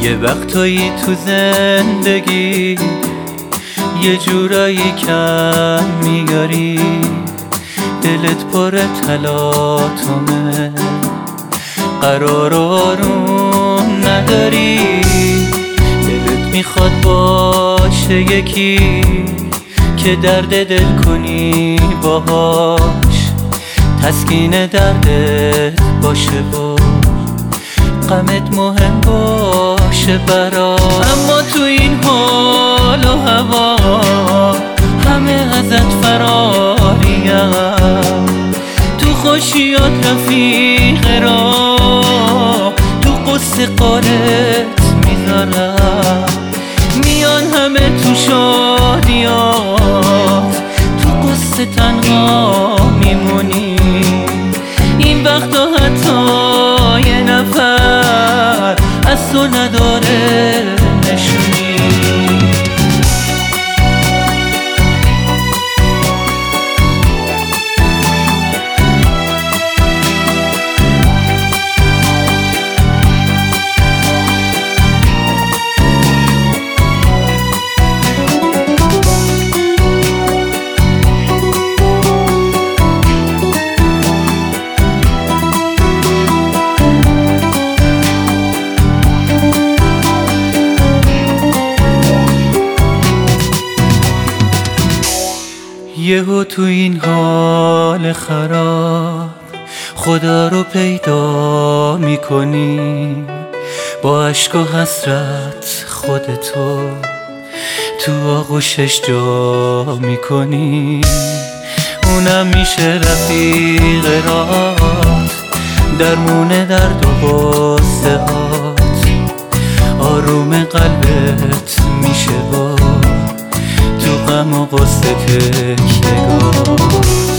یه وقتایی تو زندگی یه جورایی کم میاری، دلت پر تلاطمه، قرار آروم نداری. دلت میخواد باشه یکی که درد دل کنی باهاش، تسکین دردت باشه و غمت مهم باشه براش. اما تو این حال و هوا همه ازت فراریم، تو خوشیات رفیق را تو قصه قارت میذارم، میان همه تو شادیات، تو قصه تنها میمونی. این وقتا حتی یه نفر از تو نداره نشونی. یهو تو این حال خراب خدا رو پیدا میکنی، با عشق و حسرت خودتو تو آغوشش جا میکنی. اونم میشه رفیق رات، درمون درد و غصه هات، آروم قلبت میشه با تو غم و غصه تکیه‌گاه.